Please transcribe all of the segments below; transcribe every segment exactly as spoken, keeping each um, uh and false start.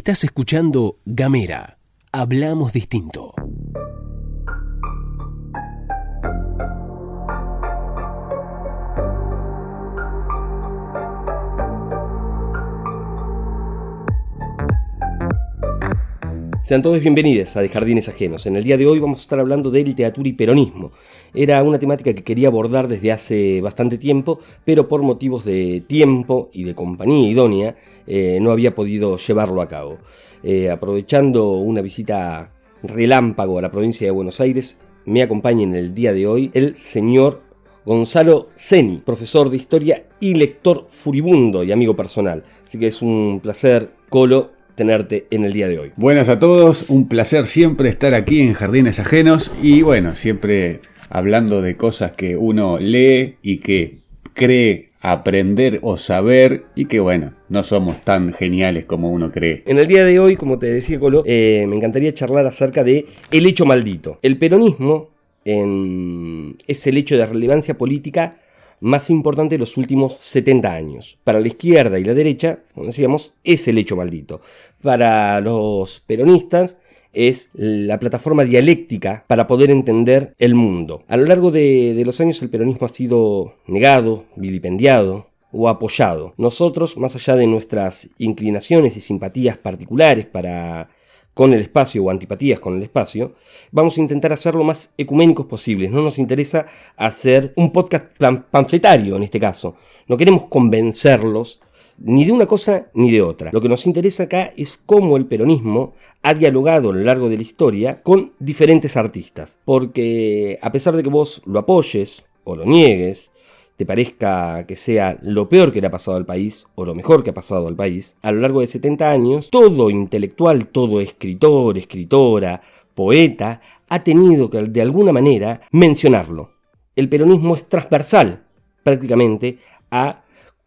Estás escuchando Gamera. Hablamos distinto. Sean todos bienvenidos a De Jardines Ajenos. En el día de hoy vamos a estar hablando de literatura y peronismo. Era una temática que quería abordar desde hace bastante tiempo, pero por motivos de tiempo y de compañía idónea eh, no había podido llevarlo a cabo. Eh, aprovechando una visita relámpago a la provincia de Buenos Aires, me acompaña en el día de hoy el señor Gonzalo Ceni, profesor de historia y lector furibundo y amigo personal. Así que es un placer, Colo, tenerte en el día de hoy. Buenas a todos, un placer siempre estar aquí en Jardines Ajenos y bueno, siempre hablando de cosas que uno lee y que cree aprender o saber y que bueno, no somos tan geniales como uno cree. En el día de hoy, como te decía Colo, eh, me encantaría charlar acerca de el hecho maldito. El peronismo en... es el hecho de relevancia política más importante de los últimos setenta años. Para la izquierda y la derecha, como decíamos, es el hecho maldito. Para los peronistas es la plataforma dialéctica para poder entender el mundo. A lo largo de, de los años el peronismo ha sido negado, vilipendiado o apoyado. Nosotros, más allá de nuestras inclinaciones y simpatías particulares para con el espacio o antipatías con el espacio, vamos a intentar hacer lo más ecuménicos posibles. No nos interesa hacer un podcast panfletario en este caso. No queremos convencerlos ni de una cosa ni de otra. Lo que nos interesa acá es cómo el peronismo ha dialogado a lo largo de la historia con diferentes artistas. Porque a pesar de que vos lo apoyes o lo niegues, te parezca que sea lo peor que le ha pasado al país o lo mejor que ha pasado al país, a lo largo de setenta años, todo intelectual, todo escritor, escritora, poeta, ha tenido que de alguna manera mencionarlo. El peronismo es transversal prácticamente a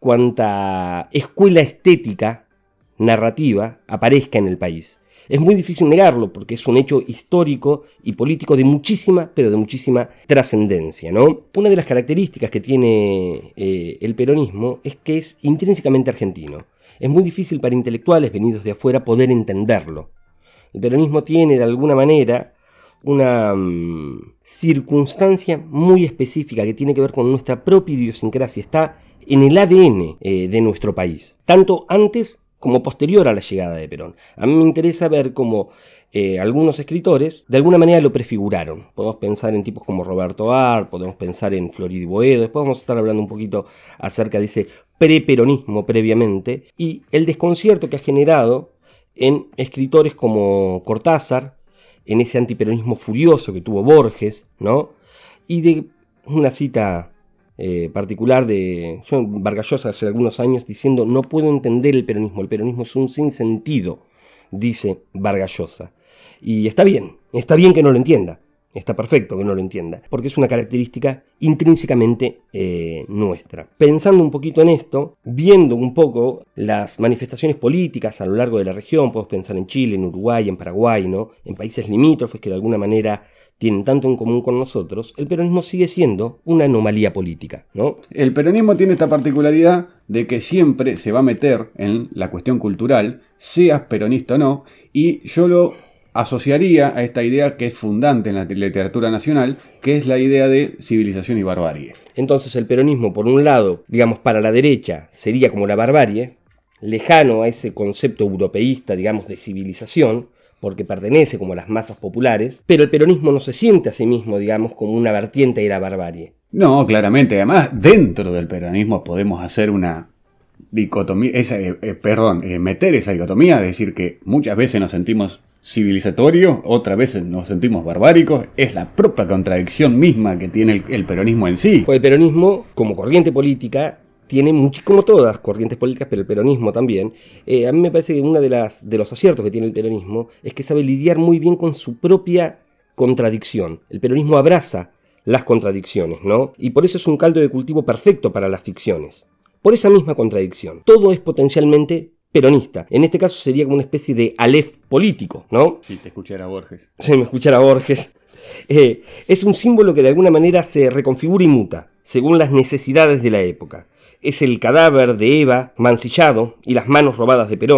cuanta escuela estética narrativa aparezca en el país. Es muy difícil negarlo porque es un hecho histórico y político de muchísima, pero de muchísima trascendencia, ¿no? Una de las características que tiene eh, el peronismo es que es intrínsecamente argentino. Es muy difícil para intelectuales venidos de afuera poder entenderlo. El peronismo tiene de alguna manera una um, circunstancia muy específica que tiene que ver con nuestra propia idiosincrasia. Está en el A D N eh, de nuestro país, tanto antes como posterior a la llegada de Perón. A mí me interesa ver cómo eh, algunos escritores de alguna manera lo prefiguraron. Podemos pensar en tipos como Roberto Art, podemos pensar en Florido y Boedo, después vamos a estar hablando un poquito acerca de ese preperonismo previamente, y el desconcierto que ha generado en escritores como Cortázar, en ese antiperonismo furioso que tuvo Borges, ¿no? Y de una cita Eh, particular de Vargas Llosa hace algunos años diciendo: no puedo entender el peronismo, el peronismo es un sinsentido, dice Vargas Llosa. Y está bien, está bien que no lo entienda, está perfecto que no lo entienda, porque es una característica intrínsecamente eh, nuestra. Pensando un poquito en esto, viendo un poco las manifestaciones políticas a lo largo de la región, podemos pensar en Chile, en Uruguay, en Paraguay, ¿no? En países limítrofes que de alguna manera tienen tanto en común con nosotros, el peronismo sigue siendo una anomalía política, ¿no? El peronismo tiene esta particularidad de que siempre se va a meter en la cuestión cultural, seas peronista o no, y yo lo asociaría a esta idea que es fundante en la literatura nacional, que es la idea de civilización y barbarie. Entonces el peronismo, por un lado, digamos, para la derecha, sería como la barbarie, lejano a ese concepto europeísta, digamos, de civilización, porque pertenece como a las masas populares, pero el peronismo no se siente a sí mismo, digamos, como una vertiente de la barbarie. No, claramente, además, dentro del peronismo podemos hacer una dicotomía, esa, eh, eh, perdón, eh, meter esa dicotomía, decir que muchas veces nos sentimos civilizatorios, otras veces nos sentimos barbáricos, es la propia contradicción misma que tiene el, el peronismo en sí. Pues el peronismo, como corriente política, tiene mucho, como todas corrientes políticas, pero el peronismo también, eh, a mí me parece que uno de, las, de los aciertos que tiene el peronismo es que sabe lidiar muy bien con su propia contradicción. El peronismo abraza las contradicciones, ¿no? Y por eso es un caldo de cultivo perfecto para las ficciones. Por esa misma contradicción. Todo es potencialmente peronista. En este caso sería como una especie de Aleph político, ¿no? Si te escuchara Borges. Si me escuchara Borges. Eh, es un símbolo que de alguna manera se reconfigura y muta, según las necesidades de la época. Es el cadáver de Eva mancillado y las manos robadas de Perón,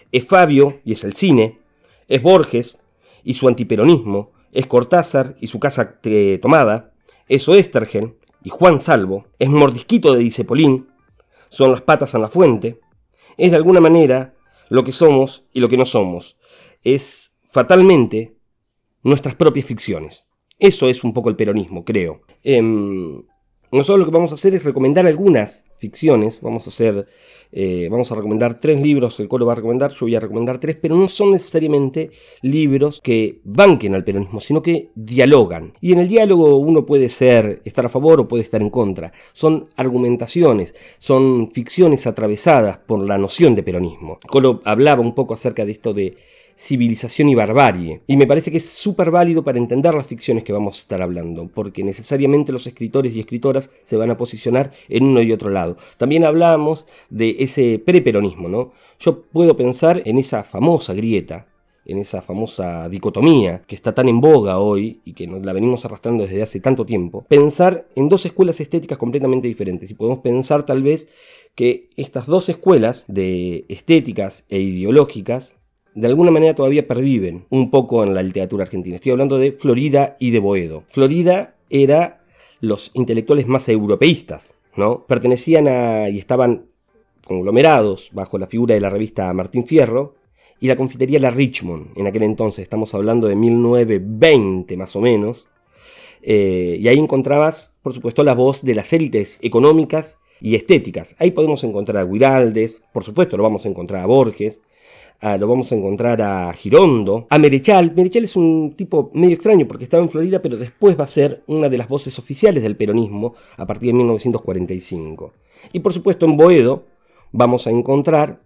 es Fabio y es el cine, es Borges y su antiperonismo, es Cortázar y su casa eh, tomada, es Oestergen y Juan Salvo, es Mordisquito de Discepolín, son las patas en la fuente, es de alguna manera lo que somos y lo que no somos, es fatalmente nuestras propias ficciones. Eso es un poco el peronismo, creo. Eh, nosotros lo que vamos a hacer es recomendar algunas ficciones, vamos a hacer, eh, vamos a recomendar tres libros, el Colo va a recomendar, yo voy a recomendar tres, pero no son necesariamente libros que banquen al peronismo, sino que dialogan. Y en el diálogo uno puede ser, estar a favor o puede estar en contra. Son argumentaciones, son ficciones atravesadas por la noción de peronismo. Colo hablaba un poco acerca de esto de civilización y barbarie, y me parece que es súper válido para entender las ficciones que vamos a estar hablando, porque necesariamente los escritores y escritoras se van a posicionar en uno y otro lado. También hablamos de ese preperonismo, ¿no? Yo puedo pensar en esa famosa grieta, en esa famosa dicotomía que está tan en boga hoy y que nos la venimos arrastrando desde hace tanto tiempo, pensar en dos escuelas estéticas completamente diferentes, y podemos pensar tal vez que estas dos escuelas de estéticas e ideológicas de alguna manera todavía perviven un poco en la literatura argentina. Estoy hablando de Florida y de Boedo. Florida era los intelectuales más europeístas, ¿no? Pertenecían a y estaban conglomerados bajo la figura de la revista Martín Fierro y la confitería La Richmond, en aquel entonces, estamos hablando de mil novecientos veinte más o menos, eh, y ahí encontrabas, por supuesto, la voz de las élites económicas y estéticas. Ahí podemos encontrar a Guiraldes, por supuesto lo vamos a encontrar a Borges, Ah, lo vamos a encontrar a Girondo, a Merechal. Merechal es un tipo medio extraño porque estaba en Florida, pero después va a ser una de las voces oficiales del peronismo a partir de mil novecientos cuarenta y cinco. Y por supuesto en Boedo vamos a encontrar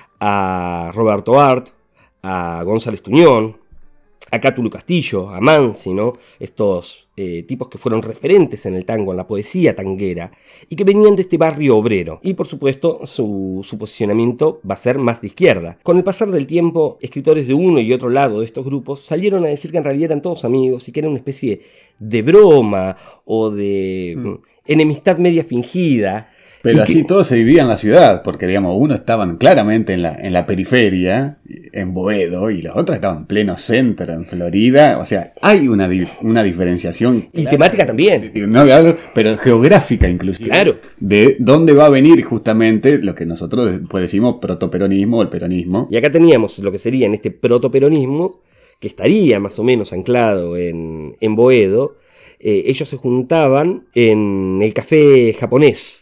a Roberto Art, a González Tuñón, a Cátulo Castillo, a Mansi, ¿no? Estos eh, tipos que fueron referentes en el tango, en la poesía tanguera, y que venían de este barrio obrero. Y por supuesto su, su posicionamiento va a ser más de izquierda. Con el pasar del tiempo, escritores de uno y otro lado de estos grupos salieron a decir que en realidad eran todos amigos y que era una especie de broma o de mm. enemistad media fingida. Pero así todos se dividían la ciudad, porque digamos, unos estaban claramente en la, en la periferia, en Boedo, y los otros estaban en pleno centro, en Florida. O sea, hay una, una diferenciación. Y clara, temática también. No, pero geográfica inclusive. Claro. De dónde va a venir justamente lo que nosotros después decimos protoperonismo o el peronismo. Y acá teníamos lo que sería en este protoperonismo, que estaría más o menos anclado en, en Boedo. Eh, ellos se juntaban en el café japonés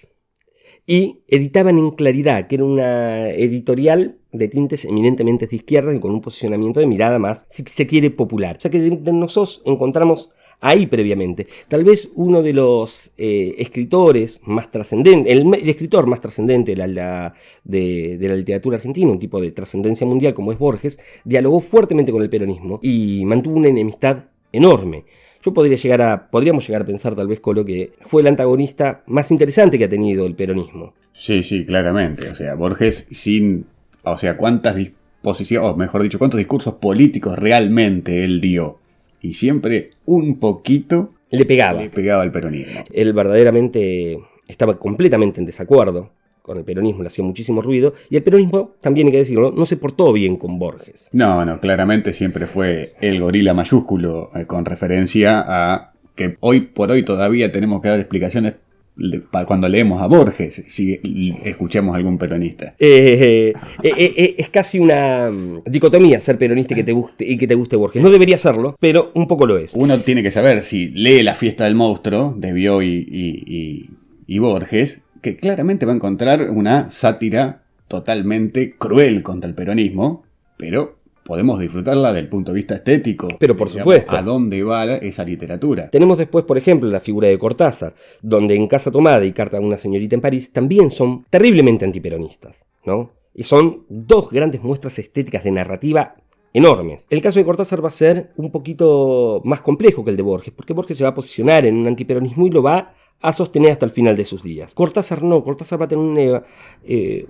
y editaban en Claridad, que era una editorial de tintes eminentemente de izquierda y con un posicionamiento de mirada más, si se quiere, popular. O sea que de, de nosotros encontramos ahí previamente, tal vez uno de los eh, escritores más trascendentes, el, el escritor más trascendente de la, de, de la literatura argentina, un tipo de trascendencia mundial como es Borges, dialogó fuertemente con el peronismo y mantuvo una enemistad enorme. Yo podría llegar a, podríamos llegar a pensar tal vez, Colo, que fue el antagonista más interesante que ha tenido el peronismo. Sí, sí, claramente. O sea, Borges sin, o sea, cuántas disposiciones, o mejor dicho, cuántos discursos políticos realmente él dio. Y siempre un poquito le pegaba. Le pegaba al peronismo. Él verdaderamente estaba completamente en desacuerdo con el peronismo, le hacía muchísimo ruido, y el peronismo, también hay que decirlo, no se portó bien con Borges. No, no, claramente siempre fue el gorila mayúsculo, eh, con referencia a que hoy por hoy todavía tenemos que dar explicaciones cuando leemos a Borges, si escuchamos a algún peronista. Eh, eh, eh, eh, es casi una dicotomía ser peronista y que te guste, y que te guste Borges. No debería serlo, pero un poco lo es. Uno tiene que saber si lee La fiesta del monstruo de Bioy y, y, y Borges, que claramente va a encontrar una sátira totalmente cruel contra el peronismo, pero podemos disfrutarla desde el punto de vista estético. Pero por digamos, supuesto. ¿a dónde va esa literatura? Tenemos después, por ejemplo, la figura de Cortázar, donde en Casa Tomada y Carta a una señorita en París también son terriblemente antiperonistas, ¿no? Y son dos grandes muestras estéticas de narrativa enormes. El caso de Cortázar va a ser un poquito más complejo que el de Borges, porque Borges se va a posicionar en un antiperonismo y lo va a sostener hasta el final de sus días. Cortázar no, Cortázar va a tener un, eh,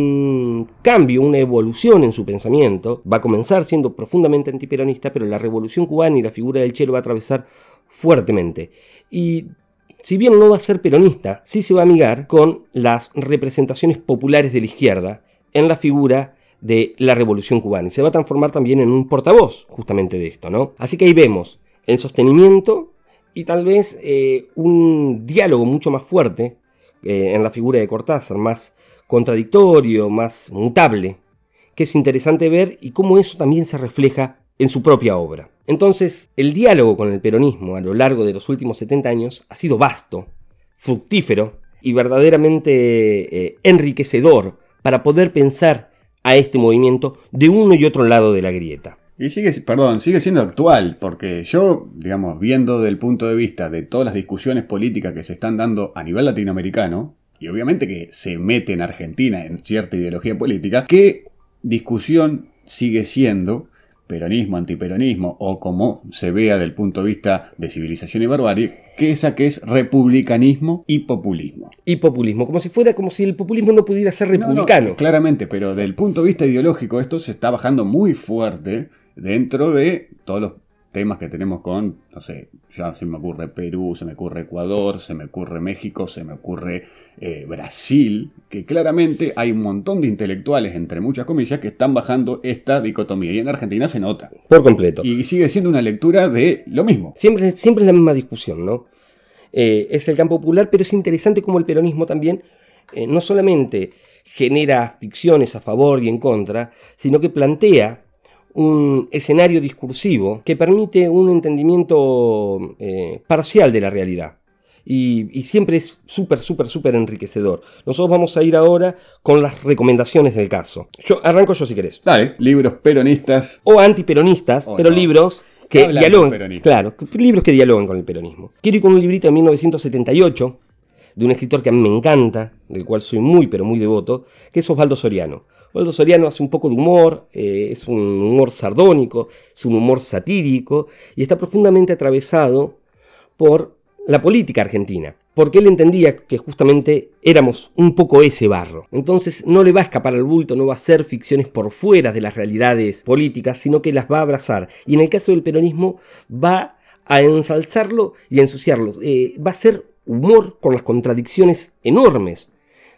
un cambio, una evolución en su pensamiento, va a comenzar siendo profundamente antiperonista, pero la revolución cubana y la figura del Che lo va a atravesar fuertemente. Y si bien no va a ser peronista, sí se va a amigar con las representaciones populares de la izquierda en la figura de la Revolución Cubana y se va a transformar también en un portavoz justamente de esto, ¿no? Así que ahí vemos el sostenimiento y tal vez eh, un diálogo mucho más fuerte eh, en la figura de Cortázar, más contradictorio, más mutable, que es interesante ver y cómo eso también se refleja en su propia obra. Entonces, el diálogo con el peronismo a lo largo de los últimos setenta años ha sido vasto, fructífero y verdaderamente eh, enriquecedor para poder pensar a este movimiento de uno y otro lado de la grieta. Y sigue, perdón, sigue siendo actual, porque yo, digamos, viendo desde el punto de vista de todas las discusiones políticas que se están dando a nivel latinoamericano, y obviamente que se mete en Argentina en cierta ideología política, ¿qué discusión sigue siendo peronismo, antiperonismo, o como se vea del punto de vista de civilización y barbarie, que esa que es republicanismo y populismo? Y populismo, como si fuera, como si el populismo no pudiera ser republicano. No, no, claramente, pero del punto de vista ideológico esto se está bajando muy fuerte dentro de todos los temas que tenemos con, no sé, ya se me ocurre Perú, se me ocurre Ecuador, se me ocurre México, se me ocurre eh, Brasil, que claramente hay un montón de intelectuales, entre muchas comillas, que están bajando esta dicotomía, y en Argentina se nota. Por completo. Y sigue siendo una lectura de lo mismo. Siempre, siempre es la misma discusión, ¿no? Eh, es el campo popular, pero es interesante cómo el peronismo también eh, no solamente genera ficciones a favor y en contra, sino que plantea un escenario discursivo que permite un entendimiento eh, parcial de la realidad. Y, y siempre es súper, súper, súper enriquecedor. Nosotros vamos a ir ahora con las recomendaciones del caso. Yo arranco yo si querés. Dale, libros peronistas. O antiperonistas, Oh, pero no. libros que dialogan. Peronismo. Claro, libros que dialogan con el peronismo. Quiero ir con un librito de mil novecientos setenta y ocho, de un escritor que a mí me encanta, del cual soy muy, pero muy devoto, que es Osvaldo Soriano. Osvaldo Soriano hace un poco de humor, eh, es un humor sardónico, es un humor satírico y está profundamente atravesado por la política argentina, porque él entendía que justamente éramos un poco ese barro. Entonces no le va a escapar al bulto, no va a hacer ficciones por fuera de las realidades políticas, sino que las va a abrazar. Y en el caso del peronismo va a ensalzarlo y a ensuciarlo. Eh, va a ser humor con las contradicciones enormes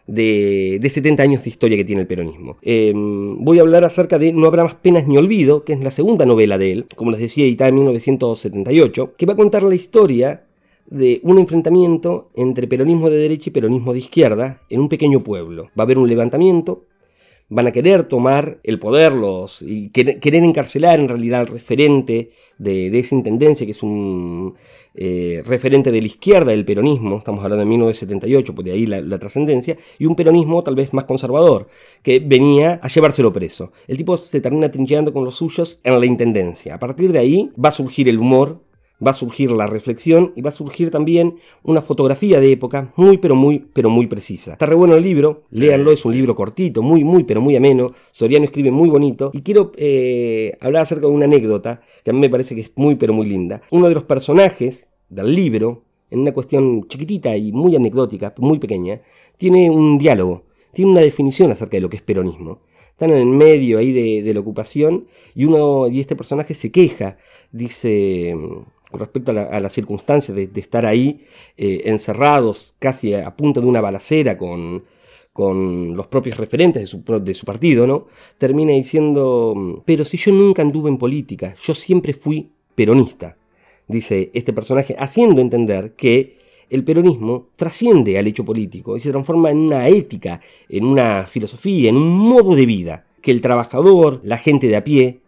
De, de setenta años de historia que tiene el peronismo. Eh, voy a hablar acerca de No habrá más penas ni olvido, que es la segunda novela de él, como les decía, editada en mil novecientos setenta y ocho, que va a contar la historia de un enfrentamiento entre peronismo de derecha y peronismo de izquierda en un pequeño pueblo. Va a haber un levantamiento, van a querer tomar el poder los, y querer, querer encarcelar en realidad al referente de, de esa intendencia, que es un eh, referente de la izquierda del peronismo, estamos hablando de mil novecientos setenta y ocho, por de ahí la, la trascendencia, y un peronismo tal vez más conservador, que venía a llevárselo preso. El tipo se termina trincheando con los suyos en la intendencia. A partir de ahí va a surgir el humor, va a surgir la reflexión y va a surgir también una fotografía de época muy pero muy pero muy precisa. Está re bueno el libro, léanlo, es un libro cortito, muy muy pero muy ameno. Soriano escribe muy bonito y quiero eh, hablar acerca de una anécdota que a mí me parece que es muy pero muy linda. Uno de los personajes del libro, en una cuestión chiquitita y muy anecdótica, muy pequeña, tiene un diálogo, tiene una definición acerca de lo que es peronismo. Están en el medio ahí de, de la ocupación y uno y este personaje se queja, dice, con respecto a la, a la circunstancia de, de estar ahí eh, encerrados casi a punto de una balacera con, con los propios referentes de su, de su partido, ¿no? Termina diciendo, pero si yo nunca anduve en política, yo siempre fui peronista, dice este personaje, haciendo entender que el peronismo trasciende al hecho político y se transforma en una ética, en una filosofía, en un modo de vida, que el trabajador, la gente de a pie,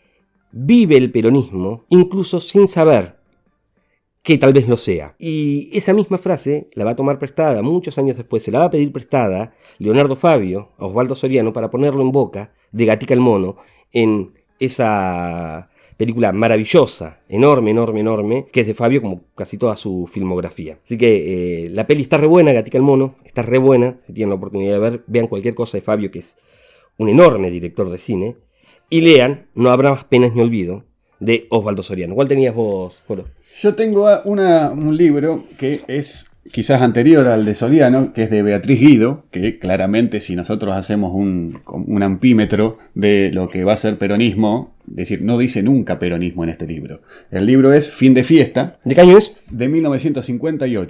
vive el peronismo incluso sin saber que tal vez lo sea. Y esa misma frase la va a tomar prestada muchos años después, se la va a pedir prestada Leonardo Fabio a Osvaldo Soriano para ponerlo en boca de Gatica el Mono en esa película maravillosa, enorme, enorme, enorme, que es de Fabio como casi toda su filmografía. Así que eh, la peli está re buena, Gatica el Mono, está re buena, si tienen la oportunidad de ver, vean cualquier cosa de Fabio, que es un enorme director de cine, y lean No habrá más penas ni olvido, de Osvaldo Soriano. ¿Cuál tenías vos, Colo? Yo tengo una, un libro que es quizás anterior al de Soriano, que es de Beatriz Guido, que claramente si nosotros hacemos un, un ampímetro de lo que va a ser peronismo, es decir, no dice nunca peronismo en este libro. El libro es Fin de fiesta. ¿De qué año es? De mil novecientos cincuenta y ocho.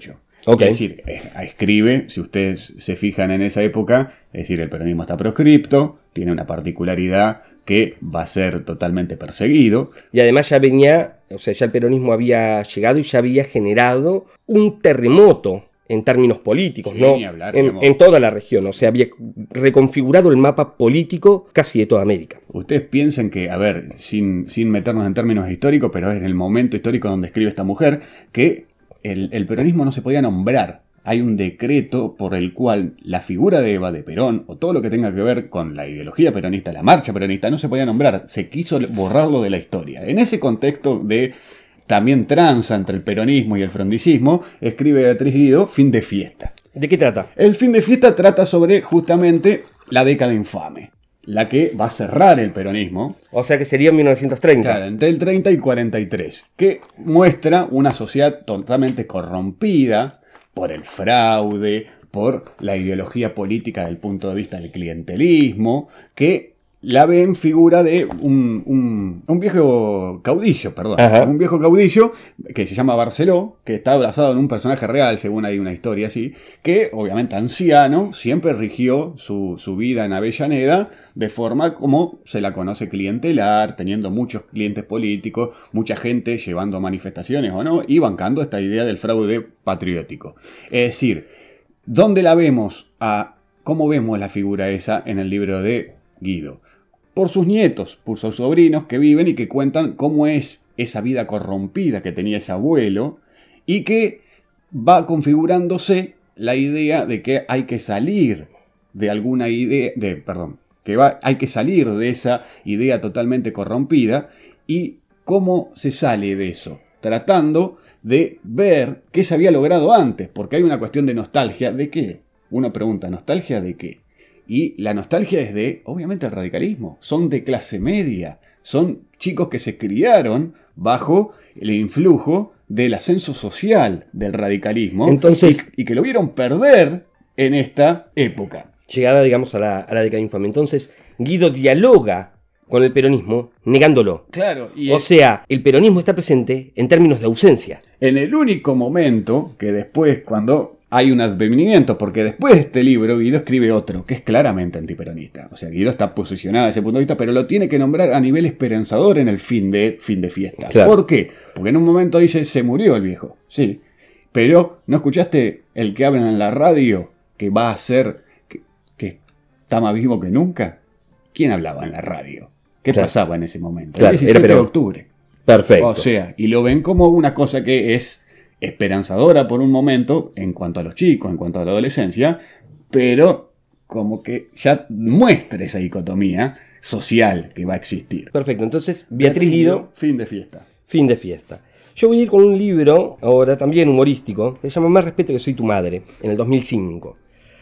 Okay. Es decir, escribe, si ustedes se fijan en esa época, es decir, el peronismo está proscripto, tiene una particularidad que va a ser totalmente perseguido. Y además ya venía, o sea, ya el peronismo había llegado y ya había generado un terremoto en términos políticos, Sí, ¿no? ni hablar, en, digamos. en toda la región, o sea, había reconfigurado el mapa político casi de toda América. Ustedes piensen que, a ver, sin, sin meternos en términos históricos, pero es en el momento histórico donde escribe esta mujer, que el, el peronismo no se podía nombrar. Hay un decreto por el cual la figura de Eva de Perón, o todo lo que tenga que ver con la ideología peronista, la marcha peronista, no se podía nombrar. Se quiso borrarlo de la historia. En ese contexto de también tranza entre el peronismo y el frondicismo, escribe Beatriz Guido Fin de Fiesta. ¿De qué trata? El Fin de Fiesta trata sobre justamente la década infame, la que va a cerrar el peronismo. O sea que sería en mil novecientos treinta. Claro, entre el treinta y cuarenta y tres, que muestra una sociedad totalmente corrompida por el fraude, por la ideología política desde el punto de vista del clientelismo, que la ve en figura de un, un, un viejo caudillo, perdón, Ajá. un viejo caudillo que se llama Barceló, que está basado en un personaje real, según hay una historia así, que obviamente anciano, siempre rigió su, su vida en Avellaneda de forma como se la conoce clientelar, teniendo muchos clientes políticos, mucha gente llevando manifestaciones o no, y bancando esta idea del fraude patriótico. Es decir, ¿dónde la vemos? A, ¿Cómo vemos la figura esa en el libro de Guido? Por sus nietos, por sus sobrinos que viven y que cuentan cómo es esa vida corrompida que tenía ese abuelo y que va configurándose la idea de que hay que salir de alguna idea, de, perdón, que va, hay que salir de esa idea totalmente corrompida y cómo se sale de eso, tratando de ver qué se había logrado antes, porque hay una cuestión de nostalgia. ¿De qué? Uno pregunta, ¿nostalgia de qué? Y la nostalgia es de, obviamente, el radicalismo. Son de clase media. Son chicos que se criaron bajo el influjo del ascenso social del radicalismo. Entonces, y, y que lo vieron perder en esta época. Llegada, digamos, a la, a la década infame. Entonces, Guido dialoga con el peronismo negándolo. Claro. Y O es, sea, el peronismo está presente en términos de ausencia. en el único momento que después, cuando hay un advenimiento, porque después de este libro Guido escribe otro, que es claramente antiperonista. O sea, Guido está posicionado desde ese punto de vista, pero lo tiene que nombrar a nivel esperanzador en el fin de, fin de fiesta. Claro. ¿Por qué? Porque en un momento dice, se murió el viejo. Sí. Pero, ¿no escuchaste el que habla en la radio que va a ser, que, que está más vivo que nunca? ¿Quién hablaba en la radio? ¿Qué Claro. pasaba en ese momento? Claro, el diecisiete era de Perón. octubre. Perfecto. O sea, y lo ven como una cosa que es esperanzadora por un momento en cuanto a los chicos, en cuanto a la adolescencia, pero como que ya muestra esa dicotomía social que va a existir. Perfecto. Entonces, Beatriz Guido, Fin de fiesta. fin de fiesta. Yo voy a ir con un libro, ahora también humorístico, que se llama Más respeto que soy tu madre, en el dos mil cinco.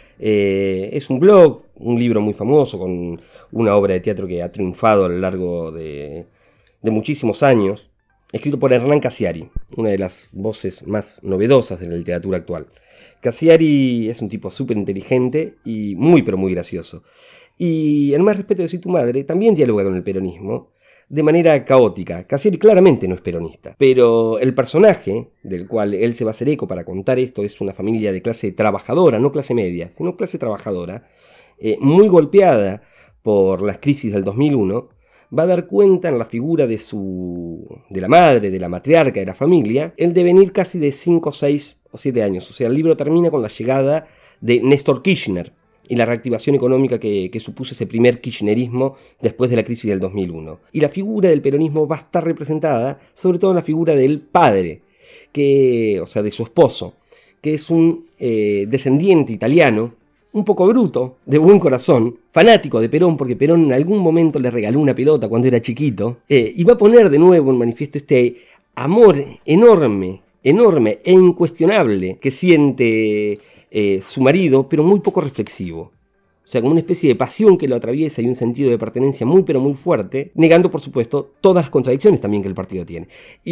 Eh, es un blog, un libro muy famoso, con una obra de teatro que ha triunfado a lo largo de, de muchísimos años, escrito por Hernán Cassiari, una de las voces más novedosas de la literatura actual. Cassiari es un tipo súper inteligente y muy pero muy gracioso. Y en Más respeto que soy tu madre también dialoga con el peronismo de manera caótica. Cassiari claramente no es peronista, pero el personaje del cual él se va a hacer eco para contar esto es una familia de clase trabajadora, no clase media, sino clase trabajadora, eh, muy golpeada por las crisis del dos mil uno, va a dar cuenta en la figura de su de la madre, de la matriarca de la familia, el devenir casi de cinco, seis o siete años. O sea, el libro termina con la llegada de Néstor Kirchner y la reactivación económica que, que supuso ese primer kirchnerismo después de la crisis del dos mil uno. Y la figura del peronismo va a estar representada sobre todo en la figura del padre, que, o sea, de su esposo, que es un eh, descendiente italiano, un poco bruto, de buen corazón, fanático de Perón, porque Perón en algún momento le regaló una pelota cuando era chiquito, eh, y va a poner de nuevo en manifiesto este amor enorme, enorme e incuestionable que siente eh, su marido, pero muy poco reflexivo. O sea, como una especie de pasión que lo atraviesa y un sentido de pertenencia muy pero muy fuerte, negando por supuesto todas las contradicciones también que el partido tiene.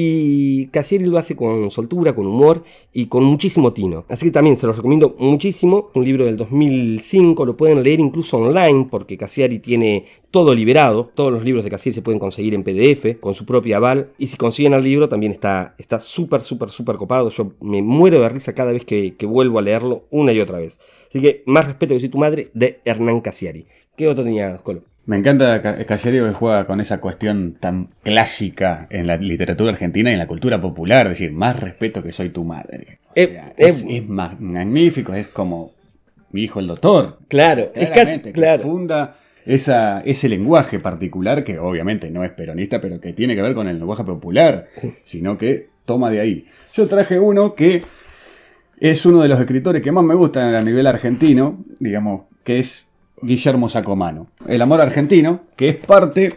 Y Cassiari lo hace con soltura, con humor y con muchísimo tino. Así que también se los recomiendo muchísimo. Un libro del dos mil cinco, lo pueden leer incluso online porque Cassiari tiene todo liberado. Todos los libros de Cassieri se pueden conseguir en P D F, con su propia aval. Y si consiguen el libro, también está está súper, súper, súper copado. Yo me muero de risa cada vez que, que vuelvo a leerlo una y otra vez. Así que, Más respeto que soy tu madre, de Hernán Cassieri. ¿Qué otro tenías, Colo? Me encanta Cassieri, que juega con esa cuestión tan clásica en la literatura argentina y en la cultura popular, es decir, más respeto que soy tu madre. O sea, eh, es, eh, es mag- magnífico, es como mi hijo el doctor. Claro, es casi, que claro. funda esa, ese lenguaje particular que obviamente no es peronista, pero que tiene que ver con el lenguaje popular, sino que toma de ahí. Yo traje uno que es uno de los escritores que más me gustan a nivel argentino, digamos, que es Guillermo Sacomano. El amor argentino, que es parte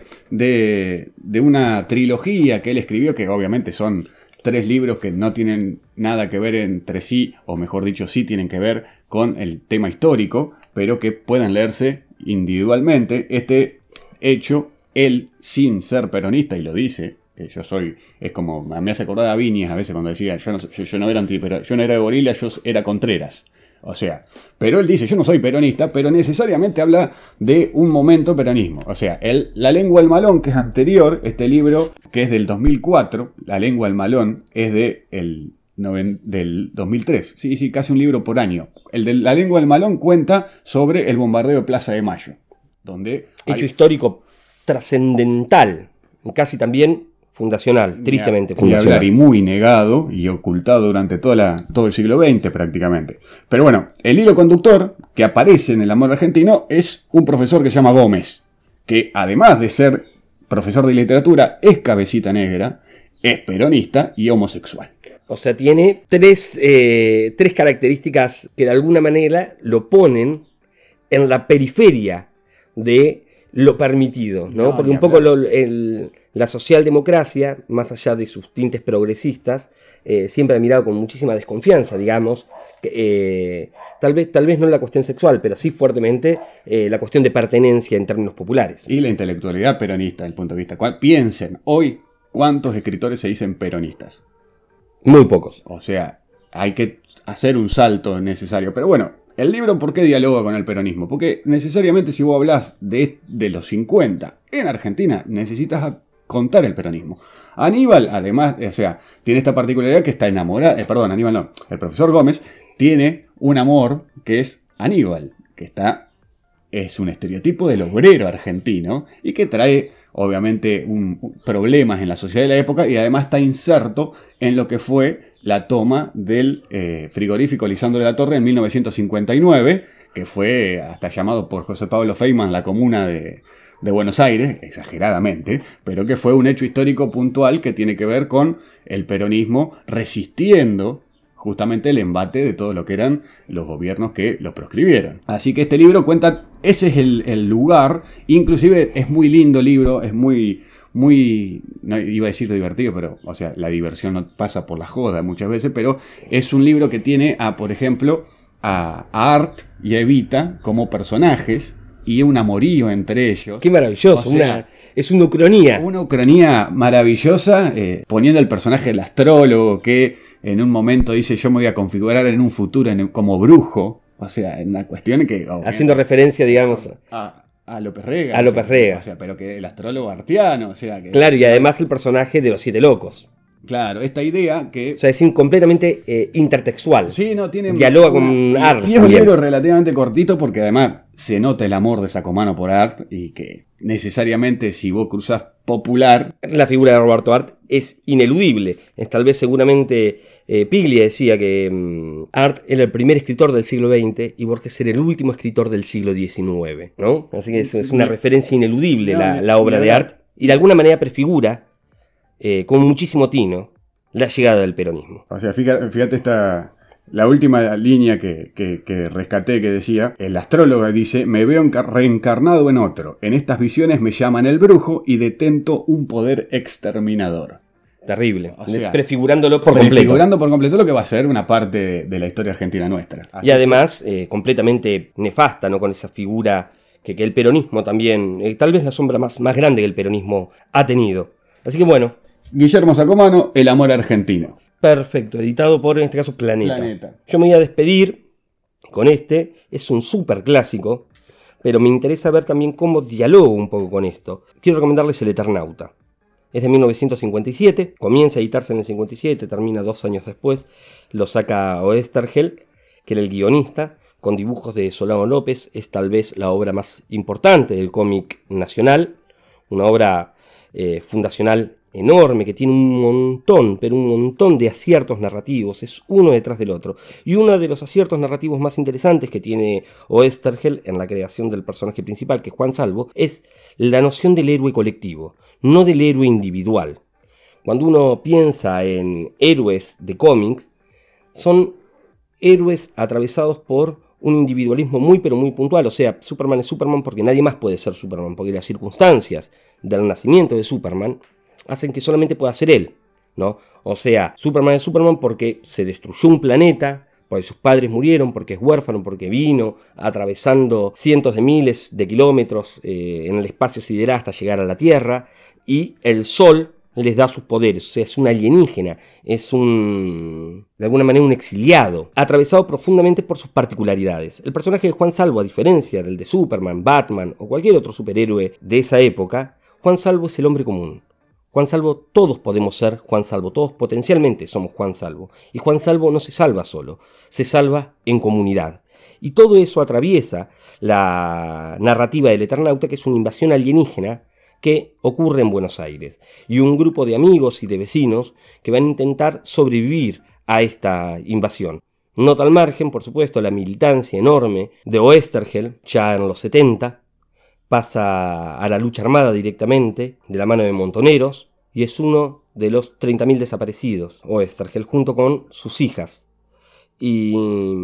de, de una trilogía que él escribió, que obviamente son tres libros que no tienen nada que ver entre sí, o mejor dicho, sí tienen que ver con el tema histórico, pero que pueden leerse individualmente. Este hecho, él sin ser peronista, y lo dice, que yo soy, es como, me hace acordar a Viñas a veces cuando decía, yo no, yo, yo no era anti, pero yo no era de Gorila, yo era Contreras. O sea, pero él dice, yo no soy peronista, pero necesariamente habla de un momento peronismo. O sea, el, La lengua del malón, que es anterior, este libro, que es del dos mil cuatro, La lengua del malón, es de el, noven, del dos mil tres. Sí, sí, casi un libro por año. El de La lengua del malón cuenta sobre el bombardeo de Plaza de Mayo. Donde Hecho hay... histórico trascendental, casi también fundacional, tristemente y fundacional. hablar, y muy negado y ocultado durante toda la, todo el siglo veinte prácticamente. Pero bueno, el hilo conductor que aparece en El amor argentino es un profesor que se llama Gómez, que además de ser profesor de literatura, es cabecita negra, es peronista y homosexual. O sea, tiene tres, eh, tres características que de alguna manera lo ponen en la periferia de lo permitido, ¿no? No, Porque un poco lo, el, la socialdemocracia, más allá de sus tintes progresistas, eh, siempre ha mirado con muchísima desconfianza, digamos, que, eh, tal vez, tal vez no la cuestión sexual, pero sí fuertemente eh, la cuestión de pertenencia en términos populares. Y la intelectualidad peronista, desde el punto de vista. Piensen, hoy, ¿cuántos escritores se dicen peronistas? Muy pocos. O sea, hay que hacer un salto necesario. Pero bueno, el libro, ¿por qué dialoga con el peronismo? Porque necesariamente si vos hablás de, de los cincuenta en Argentina, necesitas contar el peronismo. Aníbal, además, o sea, tiene esta particularidad que está enamorado, eh, perdón, Aníbal no, el profesor Gómez tiene un amor que es Aníbal, que está, es un estereotipo del obrero argentino y que trae, obviamente, un, un, problemas en la sociedad de la época y además está inserto en lo que fue la toma del eh, frigorífico Lisandro de la Torre en mil novecientos cincuenta y nueve, que fue hasta llamado por José Pablo Feynman la comuna de, de Buenos Aires, exageradamente, pero que fue un hecho histórico puntual que tiene que ver con el peronismo resistiendo justamente el embate de todo lo que eran los gobiernos que lo proscribieron. Así que este libro cuenta, ese es el, el lugar, inclusive es muy lindo libro, es muy... muy, no iba a decir divertido, pero, o sea, la diversión no pasa por la joda muchas veces, pero es un libro que tiene a, por ejemplo, a, a Art y a Evita como personajes y un amorío entre ellos. Qué maravilloso, o sea, una, es una ucronía. Una ucronía maravillosa, eh, poniendo el personaje del astrólogo que en un momento dice yo me voy a configurar en un futuro en, como brujo, o sea, en una cuestión que... Oh, haciendo bien, referencia, digamos... a, A López Rega. A López Rega. O sea, pero que el astrólogo artiano, o sea que... Claro, y además el personaje de los siete locos. Claro, esta idea que... O sea, es completamente eh, intertextual. Sí, no, tiene... Dialoga una, con y, Art. Y es un libro relativamente cortito porque además se nota el amor de Sacomano por Art y que necesariamente si vos cruzás popular... La figura de Roberto Art es ineludible. Es tal vez seguramente... Eh, Piglia decía que um, Art era el primer escritor del siglo veinte y Borges era el último escritor del siglo diecinueve, ¿no? Así que es, es una referencia ineludible la, la obra de Art y de alguna manera prefigura eh, con muchísimo tino la llegada del peronismo. O sea, fíjate, fíjate esta... La última línea que, que, que rescaté que decía, el astrólogo dice, me veo reencarnado en otro. En estas visiones me llaman el brujo y detento un poder exterminador. Terrible, o sea, prefigurándolo por prefigurando completo. Prefigurando por completo lo que va a ser una parte de, de la historia argentina nuestra. Así y además, eh, completamente nefasta, ¿no? Con esa figura que, que el peronismo también, eh, tal vez la sombra más, más grande que el peronismo ha tenido. Así que bueno. Guillermo Sacomano, El amor argentino. Perfecto, editado por, en este caso, Planeta. Planeta. Yo me voy a despedir con este, es un súper clásico, pero me interesa ver también cómo dialogo un poco con esto. Quiero recomendarles El Eternauta. Es de mil novecientos cincuenta y siete, comienza a editarse en el cincuenta y siete, termina dos años después, lo saca Oesterheld, que era el guionista, con dibujos de Solano López. Es tal vez la obra más importante del cómic nacional, una obra eh, fundacional enorme, que tiene un montón, pero un montón de aciertos narrativos, es uno detrás del otro. Y uno de los aciertos narrativos más interesantes que tiene Oesterheld en la creación del personaje principal, que es Juan Salvo, es la noción del héroe colectivo, no del héroe individual. Cuando uno piensa en héroes de cómics, son héroes atravesados por un individualismo muy pero muy puntual. O sea, Superman es Superman porque nadie más puede ser Superman, porque las circunstancias del nacimiento de Superman hacen que solamente pueda ser él, ¿no? O sea, Superman es Superman porque se destruyó un planeta, porque sus padres murieron, porque es huérfano, porque vino atravesando cientos de miles de kilómetros eh, en el espacio sideral hasta llegar a la Tierra, y el Sol les da sus poderes. O sea, es un alienígena, es un, de alguna manera, un exiliado, atravesado profundamente por sus particularidades. El personaje de Juan Salvo, a diferencia del de Superman, Batman o cualquier otro superhéroe de esa época, Juan Salvo es el hombre común. Juan Salvo, todos podemos ser Juan Salvo, todos potencialmente somos Juan Salvo. Y Juan Salvo no se salva solo, se salva en comunidad. Y todo eso atraviesa la narrativa del Eternauta, que es una invasión alienígena que ocurre en Buenos Aires. Y un grupo de amigos y de vecinos que van a intentar sobrevivir a esta invasión. Nota al margen, por supuesto, la militancia enorme de Oesterheld, ya en los setenta, pasa a la lucha armada directamente, de la mano de montoneros, y es uno de los treinta mil desaparecidos, Oesterheld, junto con sus hijas. Y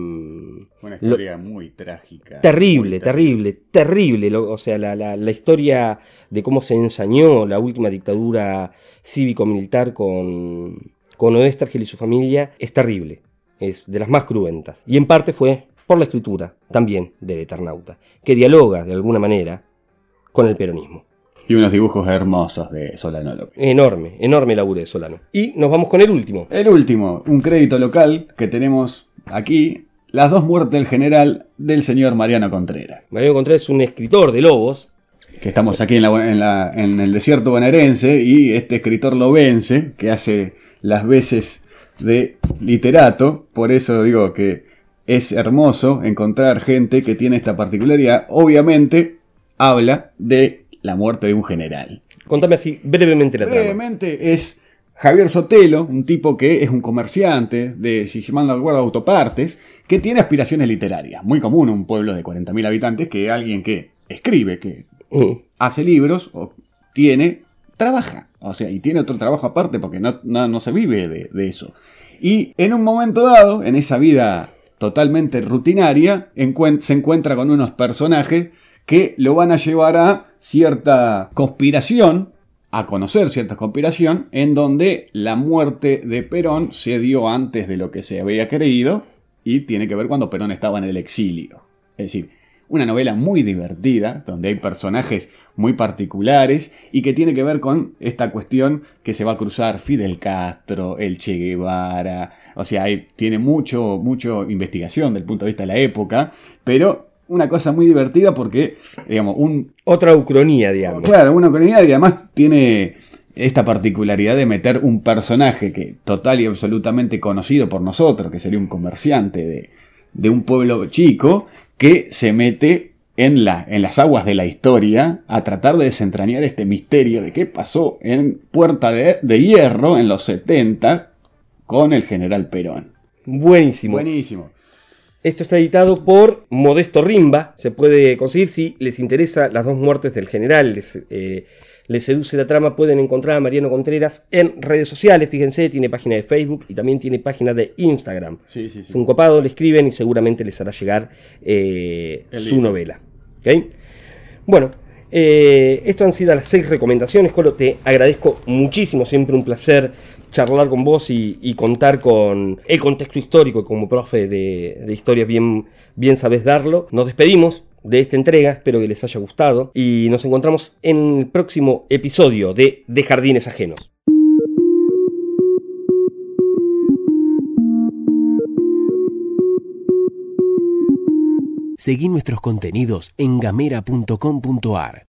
una historia lo, muy trágica. Terrible, muy terrible, terrible. Lo, o sea, la, la, la historia de cómo se ensañó la última dictadura cívico-militar con, con Oesterheld y su familia es terrible. Es de las más cruentas. Y en parte fue por la escritura también del Eternauta, que dialoga de alguna manera con el peronismo. Y unos dibujos hermosos de Solano López. Enorme, enorme laburo de Solano. Y nos vamos con el último. El último, un crédito local que tenemos aquí, Las dos muertes del general, del señor Mariano Contreras. Mariano Contreras es un escritor de lobos. Que estamos aquí en, la, en, la, en el desierto bonaerense, y este escritor lobense, que hace las veces de literato. Por eso digo que es hermoso encontrar gente que tiene esta particularidad. Obviamente habla de la muerte de un general. Contame así brevemente la trama. Brevemente es Javier Sotelo, un tipo que es un comerciante de, si mal no recuerdo, autopartes, que tiene aspiraciones literarias. Muy común en un pueblo de cuarenta mil habitantes que alguien que escribe, que uh. hace libros, o tiene, trabaja. O sea, y tiene otro trabajo aparte porque no, no, no se vive de, de eso. Y en un momento dado, en esa vida totalmente rutinaria, encuent- se encuentra con unos personajes que lo van a llevar a cierta conspiración, a conocer cierta conspiración, en donde la muerte de Perón se dio antes de lo que se había creído, y tiene que ver cuando Perón estaba en el exilio. Es decir, una novela muy divertida, donde hay personajes muy particulares, y que tiene que ver con esta cuestión que se va a cruzar Fidel Castro, el Che Guevara. O sea, hay, tiene mucho, mucho investigación del punto de vista de la época, pero una cosa muy divertida porque, digamos, un... Otra ucronía, digamos. Claro, una ucronía, y además tiene esta particularidad de meter un personaje que total y absolutamente conocido por nosotros, que sería un comerciante de, de un pueblo chico, que se mete en, la, en las aguas de la historia a tratar de desentrañar este misterio de qué pasó en Puerta de, de Hierro en los setenta con el general Perón. Buenísimo. Buenísimo. Esto está editado por Modesto Rimba. Se puede conseguir si les interesa Las dos muertes del general. Les, eh, les seduce la trama. Pueden encontrar a Mariano Contreras en redes sociales. Fíjense, tiene página de Facebook y también tiene página de Instagram. Sí, sí, sí. Es un copado, le escriben y seguramente les hará llegar eh, su libro. novela. ¿Okay? Bueno, eh, esto han sido las seis recomendaciones. Colo, te agradezco muchísimo. Siempre un placer charlar con vos y, y contar con el contexto histórico. Como profe de, de historia bien, bien sabés darlo. Nos despedimos de esta entrega, espero que les haya gustado y nos encontramos en el próximo episodio de De Jardines Ajenos. Seguí nuestros contenidos en gamera punto com punto ar.